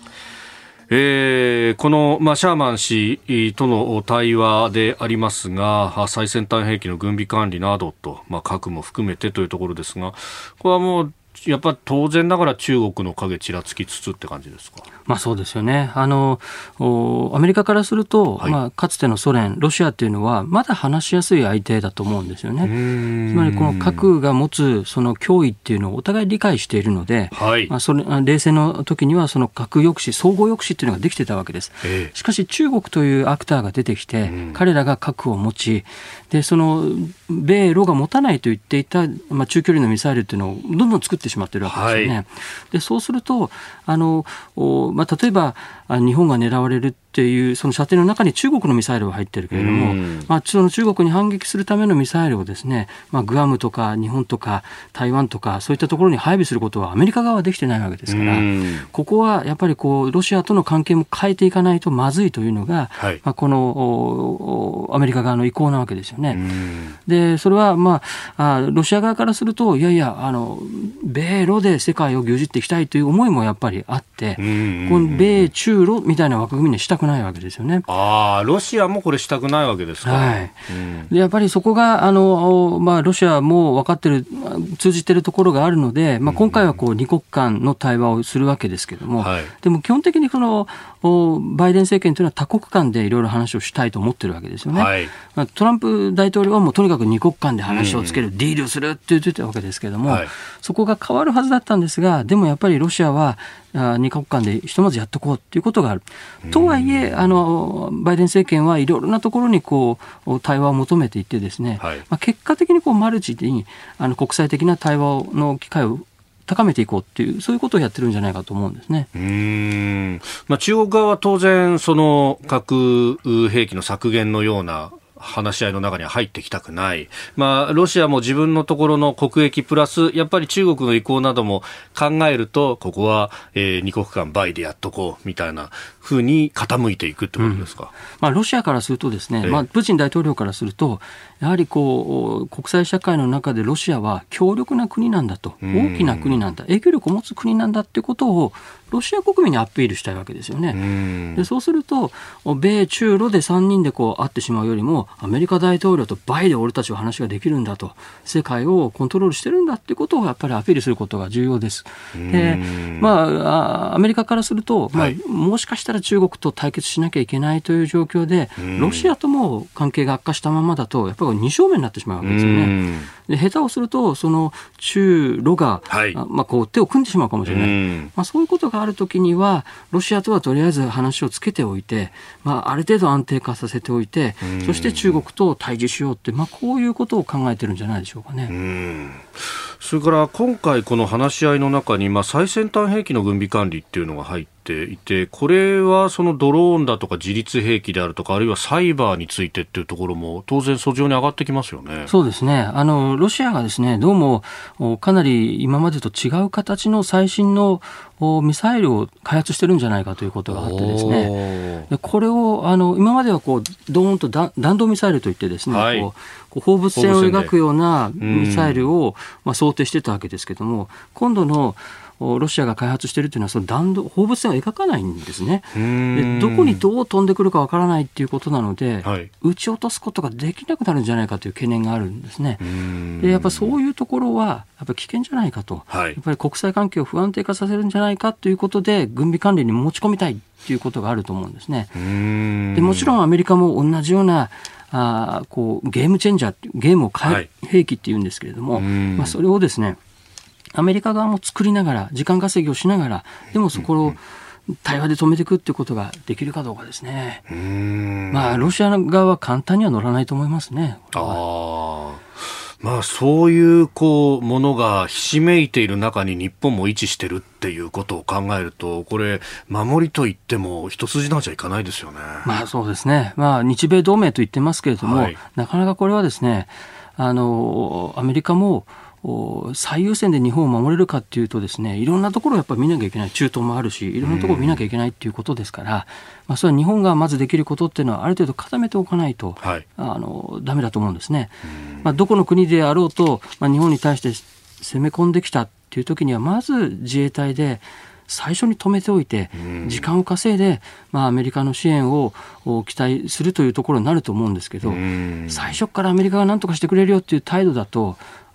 えー、この、まあ、シャーマン氏との対話でありますが、最先端兵器の軍備管理などと、まあ、核も含めてというところですが、これはもうやっぱり当然ながら中国の影ちらつきつつって感じですか。 まあ、そうですよね。あのアメリカからすると、はい、まあ、かつてのソ連、ロシアっていうのはまだ話しやすい相手だと思うんですよね。つまりこの核が持つその脅威っていうのをお互い理解しているので、はい、まあ、それ冷戦の時にはその核抑止、相互抑止っていうのができてたわけです。えー、しかし中国というアクターが出てきて、彼らが核を持ち、でその米ロが持たないと言っていた、まあ、中距離のミサイルっていうのをどんどん作ってしまっているわけですよね。はい、でそうするとあの、まあ、例えば日本が狙われるっていうその射程の中に中国のミサイルが入っているけれども、まあ、その中国に反撃するためのミサイルをですね、まあ、グアムとか日本とか台湾とかそういったところに配備することはアメリカ側はできてないわけですから、ここはやっぱりこうロシアとの関係も変えていかないとまずいというのが、はい、まあ、このアメリカ側の意向なわけですよね。でそれは、まあ、あロシア側からするといやいやあの米ロで世界を牛耳っていきたいという思いもやっぱりあって、この米中ロみたいな枠組みにしたくないわけですよね。 あロシアもこれしたくないわけですか。 はい、でやっぱりそこがあの、まあ、ロシアも分かってる通じてるところがあるので、まあ、今回はこう二国間の対話をするわけですけれども、はい、でも基本的にそのバイデン政権というのは多国間でいろいろ話をしたいと思ってるわけですよね。はい、トランプ大統領はもうとにかく二国間で話をつける、うん、ディールするって言ってたわけですけれども、はい、そこが変わるはずだったんですが、でもやっぱりロシアは二国間でひとまずやっとこうということがある。とはいえあのバイデン政権はいろいろなところにこう対話を求めていってですね、はい、まあ、結果的にこうマルチにあの国際的な対話の機会を高めていこうっていう、そういうことをやってるんじゃないかと思うんですね。 うーん、まあ、中国側は当然その核兵器の削減のような話し合いの中には入ってきたくない、まあ、ロシアも自分のところの国益プラスやっぱり中国の意向なども考えるとここは、えー、二国間バイでやっとこうみたいな風に傾いていくってことですか。うん、 まあ、ロシアからするとですね、まあ、プーチン大統領からするとやはりこう国際社会の中でロシアは強力な国なんだと、大きな国なんだ、影響力を持つ国なんだってことをロシア国民にアピールしたいわけですよね。でそうすると米中ロでさんにんでこう会ってしまうよりもアメリカ大統領とバイで俺たちは話ができるんだと、世界をコントロールしてるんだってことをやっぱりアピールすることが重要です。で、まあ、アメリカからすると、まあ、もしかしたら中国と対決しなきゃいけないという状況でロシアとも関係が悪化したままだとやっぱり二正面になってしまうわけですよね。で下手をするとその中ロが、はい、まあ、こう手を組んでしまうかもしれない。まあ、そういうことがあるときにはロシアとはとりあえず話をつけておいて、まあ、ある程度安定化させておいて、そして中国と対峙しようって、まあ、こういうことを考えてるんじゃないでしょうかね。 うん、それから今回この話し合いの中に、まあ、最先端兵器の軍備管理っていうのが入っていて、これはそのドローンだとか自律兵器であるとか、あるいはサイバーについてっていうところも当然訴状に上がってきますよね。 そうですね。あのロシアがですね、どうもかなり今までと違う形の最新のミサイルを開発してるんじゃないかということがあってですね、でこれをあの今まではこうドーンと弾道ミサイルといってですね、はい、こうこう放物線を描くようなミサイルを、まあ、想定してたわけですけども、今度のロシアが開発しているというのはその弾道放物線を描かないんですね。でどこにどう飛んでくるかわからないということなので、はい、撃ち落とすことができなくなるんじゃないかという懸念があるんですね。でやっぱそういうところはやっぱ危険じゃないかと、はい、やっぱり国際関係を不安定化させるんじゃないかということで軍備管理に持ち込みたいということがあると思うんですね。でもちろんアメリカも同じようなあこうゲームチェンジャー、ゲームを変え、はい、兵器っていうんですけれども、まあ、それをですねアメリカ側も作りながら時間稼ぎをしながら、でもそこを対話で止めていくっていうことができるかどうかですね。うーん、まあ、ロシア側は簡単には乗らないと思いますね。 あ、まあ、そういうこうものがひしめいている中に日本も位置してるっていうことを考えると、これ守りといっても一筋縄じゃいかないですよね。 まあそうですね、まあ、日米同盟と言ってますけれども、はい、なかなかこれはですね、あのアメリカも最優先で日本を守れるかっていうとですね、いろんなところをやっぱり見なきゃいけない、中東もあるしいろんなところを見なきゃいけないっていうことですから、まあ、それは日本がまずできることっていうのはある程度固めておかないと、はい、あのダメだと思うんですね。まあ、どこの国であろうと、まあ、日本に対して攻め込んできたっていう時にはまず自衛隊で最初に止めておいて時間を稼いで、まあ、アメリカの支援を期待するというところになると思うんですけど、最初からアメリカが何とかしてくれるよっていう態度だと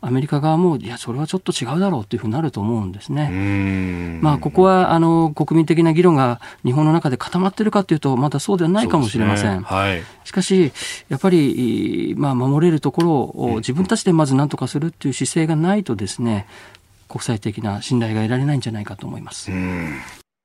アメリカ側もいやそれはちょっと違うだろうというふうになると思うんですね。うーん、まあ、ここはあの国民的な議論が日本の中で固まっているかというとまだそうではないかもしれません、ね、はい、しかしやっぱり、まあ、守れるところを自分たちでまず何とかするという姿勢がないとですね、国際的な信頼が得られないんじゃないかと思います。うん、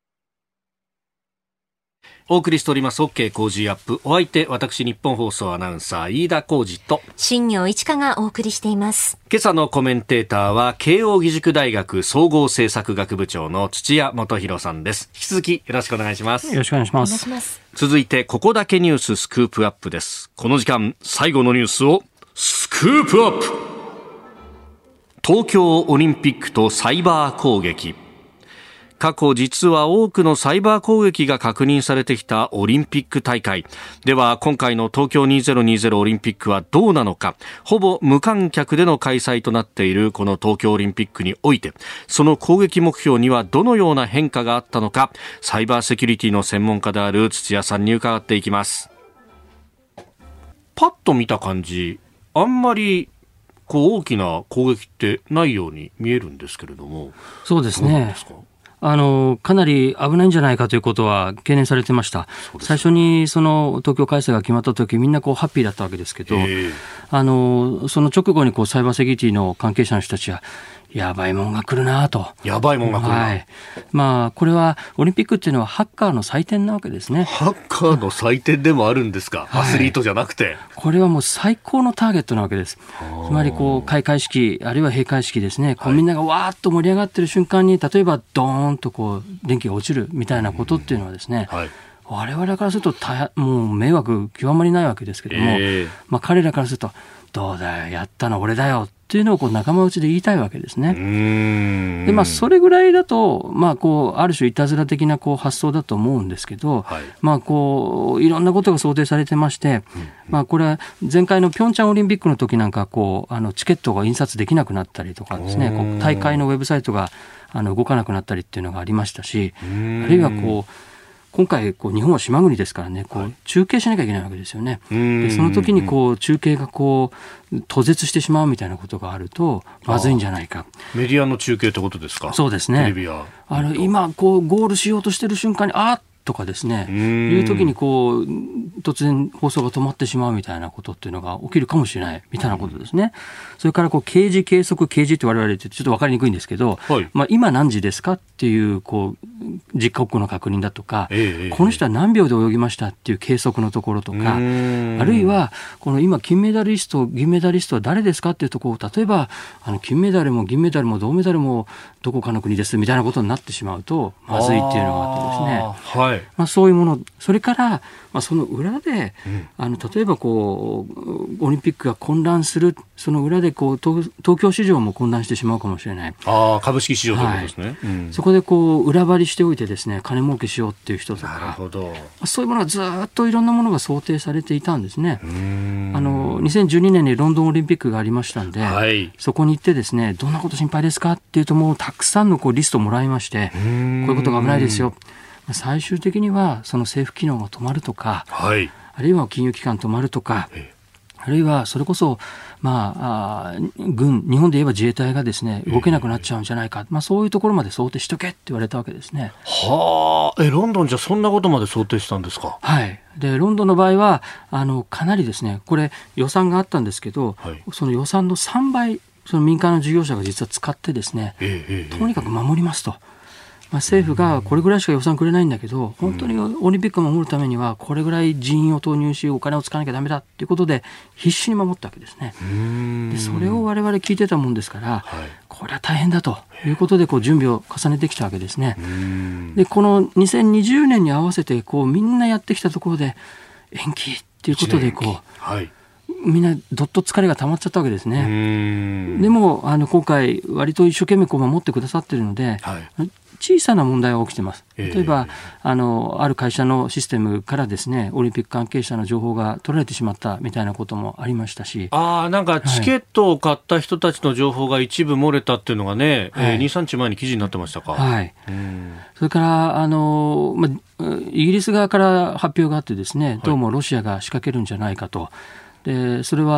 お送りしております OK 工事アップ。お相手、私日本放送アナウンサー飯田浩司と新業一華がお送りしています。 今朝のコメンテーターは慶應義塾大学総合政策学部長の土屋元弘さんです。引き続きよろしくお願いします。 よろしくお願いします。 続いてここだけニューススクープアップです。この時間最後のニュースをスクープアップ。東京オリンピックとサイバー攻撃。過去実は多くのサイバー攻撃が確認されてきたオリンピック大会では、今回の東京にせんにじゅうオリンピックはどうなのか。ほぼ無観客での開催となっているこの東京オリンピックにおいて、その攻撃目標にはどのような変化があったのか、サイバーセキュリティの専門家である土屋さんに伺っていきます。パッと見た感じ、あんまりこう大きな攻撃ってないように見えるんですけれども。 そうですね。あのかなり危ないんじゃないかということは懸念されてました。最初にその東京開催が決まった時、みんなこうハッピーだったわけですけど、あのその直後にこうサイバーセキュリティの関係者の人たちはやばいもんが来るなと。 やばいもんが来るな、 はい、まあ、これはオリンピックっていうのはハッカーの祭典なわけですね。 ハッカーの祭典でもあるんですか、はい、アスリートじゃなくて。 これはもう最高のターゲットなわけです。つまりこう開会式あるいは閉会式ですね、こうみんながわーっと盛り上がってる瞬間に、例えばドーンとこう電気が落ちるみたいなことっていうのはですね、はい、我々からすると大もう迷惑極まりないわけですけども、えーまあ、彼らからするとどうだよやったの俺だよっていうのをこう仲間内で言いたいわけですね。うーんで、まあ、それぐらいだと、まあ、こうある種いたずら的なこう発想だと思うんですけど、はいまあ、こういろんなことが想定されてまして、うんうんまあ、これは前回のピョンチャンオリンピックの時なんかこうあのチケットが印刷できなくなったりとかですね、こう大会のウェブサイトがあの動かなくなったりっていうのがありましたし、あるいはこう今回こう日本は島国ですからね、こう中継しなきゃいけないわけですよね。でその時にこう中継がこう途絶してしまうみたいなことがあるとまずいんじゃないか。 メディアの中継ってことですか。 そうですね。 テレビやあの今こうゴールしようとしてる瞬間にあっとかですね、いう時にこう突然放送が止まってしまうみたいなことっていうのが起きるかもしれないみたいなことですね。それからこう掲示計測掲示って我々言ってちょっと分かりにくいんですけど、はいまあ、今何時ですかっていうこう実刻の確認だとか、ええ、この人は何秒で泳ぎましたっていう計測のところとか、あるいはこの今金メダリスト銀メダリストは誰ですかっていうところ、例えばあの金メダルも銀メダルも銅メダルもどこかの国ですみたいなことになってしまうとまずいっていうのがあってですね、はいまあ、そういうもの、それから、まあ、その裏で、うん、あの例えばこうオリンピックが混乱する、その裏でこう 東, 東京市場も混乱してしまうかもしれない。 あ株式市場ということですね、はいうん、 そこでこう裏張りしておいてですね、金儲けしようっていう人とか、 なるほど、まあ、そういうものがずっといろんなものが想定されていたんですね。うーんあのにせんじゅうにねんにロンドンオリンピックがありましたんで、はい、そこに行ってですね、どんなこと心配ですかっていうと、もうたくさんのこうリストをもらいまして、こういうことが危ないですよ、最終的にはその政府機能が止まるとか、はい、あるいは金融機関止まるとか、あるいはそれこそ、まあ、あ軍日本で言えば自衛隊がですね動けなくなっちゃうんじゃないか、まあ、そういうところまで想定しとけって言われたわけですね。 はあ、えロンドンじゃそんなことまで想定したんですか。 はい、でロンドンの場合はあのかなりですね、これ予算があったんですけど、はい、その予算のさんばいその民間の事業者が実は使ってですね、ええ、とにかく守りますと。まあ、政府がこれぐらいしか予算くれないんだけど、本当にオリンピックを守るためにはこれぐらい人員を投入しお金を使わなきゃダメだということで必死に守ったわけですね。でそれを我々聞いてたもんですから、はい、これは大変だということでこう準備を重ねてきたわけですね。でこのにせんにじゅうねんに合わせてこうみんなやってきたところで延期ということでこう、はい、みんなどっと疲れが溜まっちゃったわけですね。でもあの今回割と一生懸命こう守ってくださっているので、はい、小さな問題が起きています。例えば、えー、あのある会社のシステムからですねオリンピック関係者の情報が取られてしまったみたいなこともありましたし、 あなんかチケットを買った人たちの情報が一部漏れたっていうのがね、はいえー、にさんにちまえに記事になってましたか。はい、うんそれからあの、ま、イギリス側から発表があってですね、どうもロシアが仕掛けるんじゃないかと。でそれは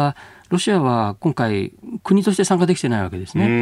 ロシアは今回国として参加できてないわけですね。 うん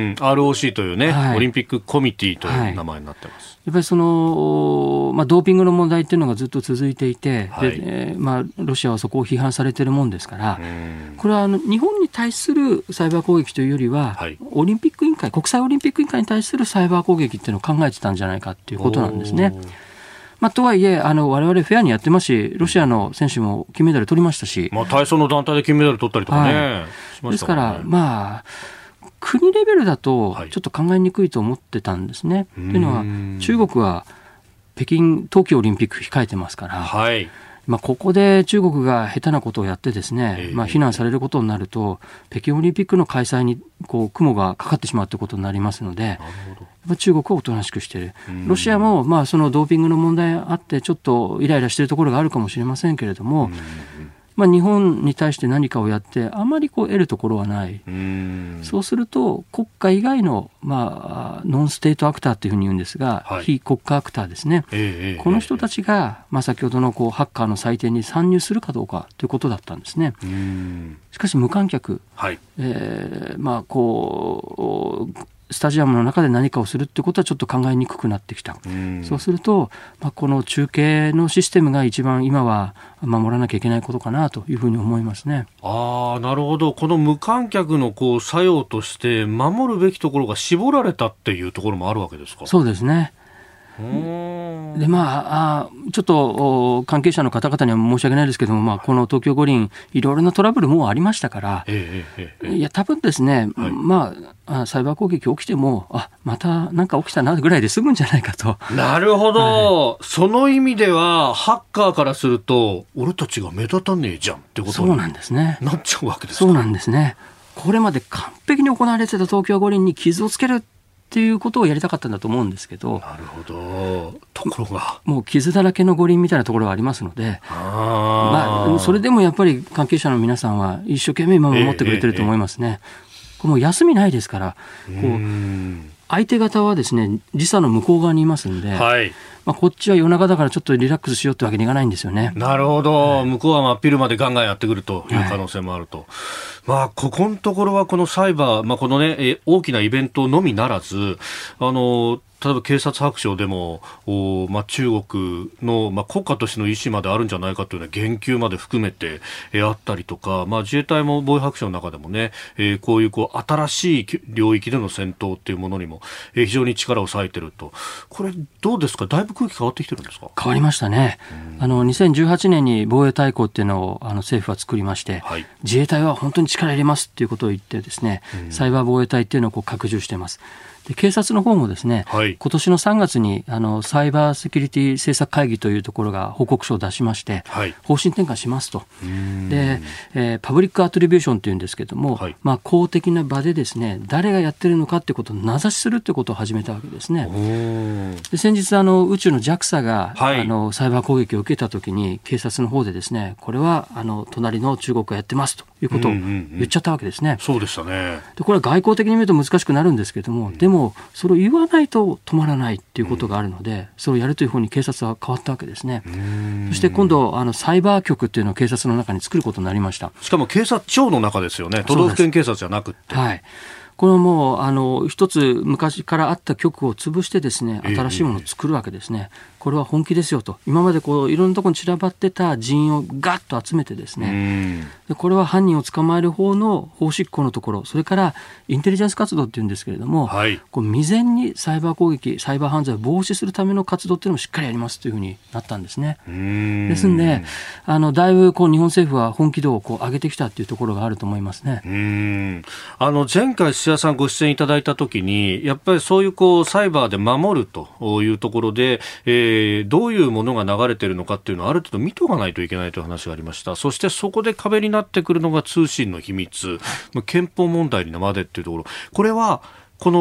アールオーシー というね、はい、オリンピックコミティという名前になってます、 はい、やっぱりその、まあ、ドーピングの問題っていうのがずっと続いていて、はいでえーまあ、ロシアはそこを批判されているもんですから、これはあの日本に対するサイバー攻撃というよりは、はい、オリンピック委員会国際オリンピック委員会に対するサイバー攻撃っていうのを考えてたんじゃないかっていうことなんですね。まあ、とはいえあの我々フェアにやってますし、ロシアの選手も金メダル取りましたし、 まあ、体操の団体で金メダル取ったりとかね、はい、しましたもんね。ですから、まあ、 国レベルだとちょっと考えにくいと思ってたんですね。はい、というのは中国は北京冬季オリンピック控えてますから、はいまあ、ここで中国が下手なことをやってですね、えーまあ、非難されることになると北京オリンピックの開催にこう雲がかかってしまうということになりますので、やっぱ中国はおとなしくしている。ロシアもまあそのドーピングの問題あってちょっとイライラしているところがあるかもしれませんけれども、まあ、日本に対して何かをやってあまりこう得るところはない。うーんそうすると国家以外の、まあ、ノンステートアクターというふうに言うんですが、はい、非国家アクターですね、えー、この人たちが、まあ、先ほどのこうハッカーの祭典に参入するかどうかということだったんですね。うーんしかし無観客、はいえーまあ、こうスタジアムの中で何かをするってことはちょっと考えにくくなってきた。うそうすると、まあ、この中継のシステムが一番今は守らなきゃいけないことかなというふうに思いますね。 ああ、なるほど。この無観客のこう作用として守るべきところが絞られたっていうところもあるわけですか。 そうですね。でまあ、あちょっと関係者の方々には申し訳ないですけども、まあ、この東京五輪いろいろなトラブルもありましたから、ええええ、いや多分ですね、はいまあ、サイバー攻撃起きてもあまたなんか起きたなぐらいで済むんじゃないかと。 なるほど、はい、その意味ではハッカーからすると俺たちが目立たねえじゃんってことになっちゃうわけですか。 そうなんですね。これまで完璧に行われてた東京五輪に傷をつけるっていうことをやりたかったんだと思うんですけど、 なるほど。ところがもう傷だらけの五輪みたいなところがありますので、あ、まあ、それでもやっぱり関係者の皆さんは一生懸命守ってくれてると思いますね。えーえー、これもう休みないですから、こう相手方はですね時差の向こう側にいますんで、はいまあ、こっちは夜中だからちょっとリラックスしようってわけにいかないんですよね。 なるほど、はい、向こうは真っ昼までガンガンやってくるという可能性もあると、はいまあ、ここのところはこのサイバー、まあ、この、ね、え大きなイベントのみならずあの例えば警察白書でも、まあ、中国の、まあ、国家としての意思まであるんじゃないかというような言及まで含めて、えー、あったりとか、まあ、自衛隊も防衛白書の中でもね、えー、こういう、こう新しい領域での戦闘っていうものにも、えー、非常に力を割いてると。これどうですか。だいぶ空気変わってきてるんですか。 変わりましたね。あのにせんじゅうはちねんに防衛大綱っていうのをあの政府は作りまして、はい、自衛隊は本当に力入れますっていうことを言ってですね、サイバー防衛隊っていうのをこう拡充しています。で警察の方もですね、はい、今年のさんがつにあのサイバーセキュリティ政策会議というところが報告書を出しまして、はい、方針転換しますと。で、えー、パブリックアトリビューションというんですけども、はいまあ、公的な場でですね誰がやってるのかということを名指しするということを始めたわけですね。で先日あの宇宙の ジャクサ が、はい、あのサイバー攻撃を受けたときに警察の方でですねこれはあの隣の中国がやってますということを言っちゃったわけですね。うんうんうん、 そうでしたね。 でこれは外交的に見ると難しくなるんですけども、うん、でももうそれを言わないと止まらないっていうことがあるので、うん、それをやるというふうに警察は変わったわけですね。そして今度あのサイバー局っていうのを警察の中に作ることになりました。 しかも警察庁の中ですよね。都道府県警察じゃなくって。 はいこれはもうあの一つ昔からあった局を潰してですね新しいものを作るわけですね。えー、これは本気ですよと。今までこういろんなところに散らばってた人員をガッと集めてですねでこれは犯人を捕まえる方の法執行のところそれからインテリジェンス活動っていうんですけれども、はい、こう未然にサイバー攻撃サイバー犯罪を防止するための活動っていうのもしっかりやりますというふうになったんですね。うんですんであのだいぶこう日本政府は本気度をこう上げてきたっていうところがあると思いますね。 うんあの前回土屋さんご出演いただいたときにやっぱりそういうこうサイバーで守るというところで、えー、どういうものが流れているのかっていうのをある程度見とかないといけないという話がありました。そしてそこで壁になってくるのが通信の秘密憲法問題にまでっていうところこれはこの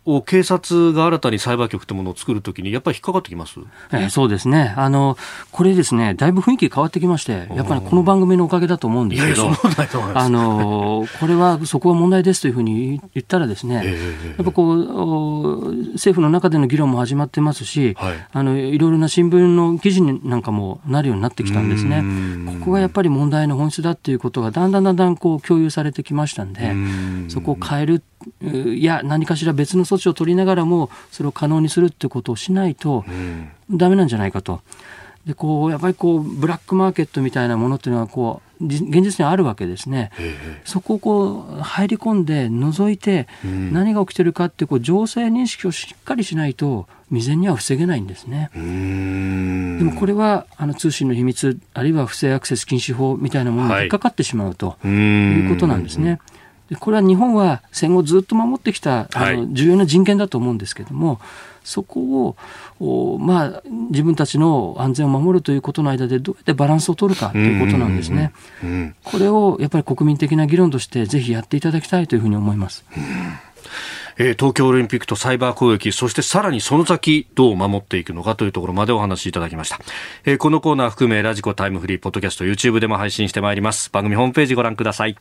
を警察が新たにサイバー局というものを作るときにやっぱり引っかかってきます、 えー、そうですね。あのこれですね、だいぶ雰囲気変わってきまして、やっぱりこの番組のおかげだと思うんですけど、あのこれはそこは問題ですというふうに言ったらですね、えー、やっぱこう政府の中での議論も始まってますし、はい、あのいろいろな新聞の記事なんかもなるようになってきたんですね。ここがやっぱり問題の本質だっていうことがだんだんだんだんこう共有されてきましたんで、んそこを変える、いや何かしら別の措置を取りながらもそれを可能にするってことをしないとダメなんじゃないかと。でこうやっぱりこうブラックマーケットみたいなものっていうのはこう現実にあるわけですね。そこをこう入り込んで覗いて何が起きてるかっていうこう情勢認識をしっかりしないと未然には防げないんですね。うーんでもこれはあの通信の秘密あるいは不正アクセス禁止法みたいなものに引っかかってしまうということなんですね。はい、でこれは日本は戦後ずっと守ってきたあの重要な人権だと思うんですけども、そこを、まあ、自分たちの安全を守るということの間でどうやってバランスを取るかということなんですね。うんうんうん、これをやっぱり国民的な議論としてぜひやっていただきたいというふうに思います。うんえー、東京オリンピックとサイバー攻撃、そしてさらにその先どう守っていくのかというところまでお話しいただきました。えー、このコーナー含めラジコタイムフリーポッドキャスト YouTube でも配信してまいります。番組ホームページご覧ください。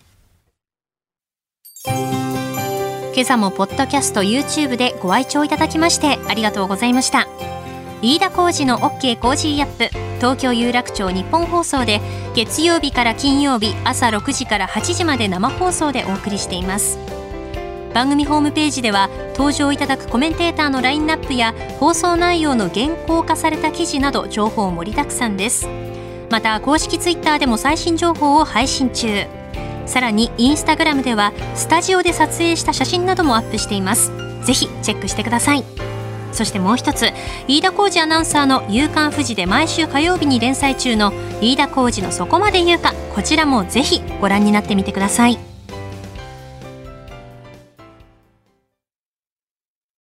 今朝もポッドキャスト YouTube でご愛聴いただきましてありがとうございました。飯田浩司の OK コージーアップ、東京有楽町日本放送で月曜日から金曜日朝ろくじからはちじまで生放送でお送りしています。番組ホームページでは登場いただくコメンテーターのラインナップや放送内容の原稿化された記事など情報盛りだくさんです。また公式ツイッターでも最新情報を配信中。さらにインスタグラムではスタジオで撮影した写真などもアップしています。ぜひチェックしてください。そしてもう一つ、飯田浩司アナウンサーの夕刊フジで毎週火曜日に連載中の飯田浩司のそこまで言うか、こちらもぜひご覧になってみてください。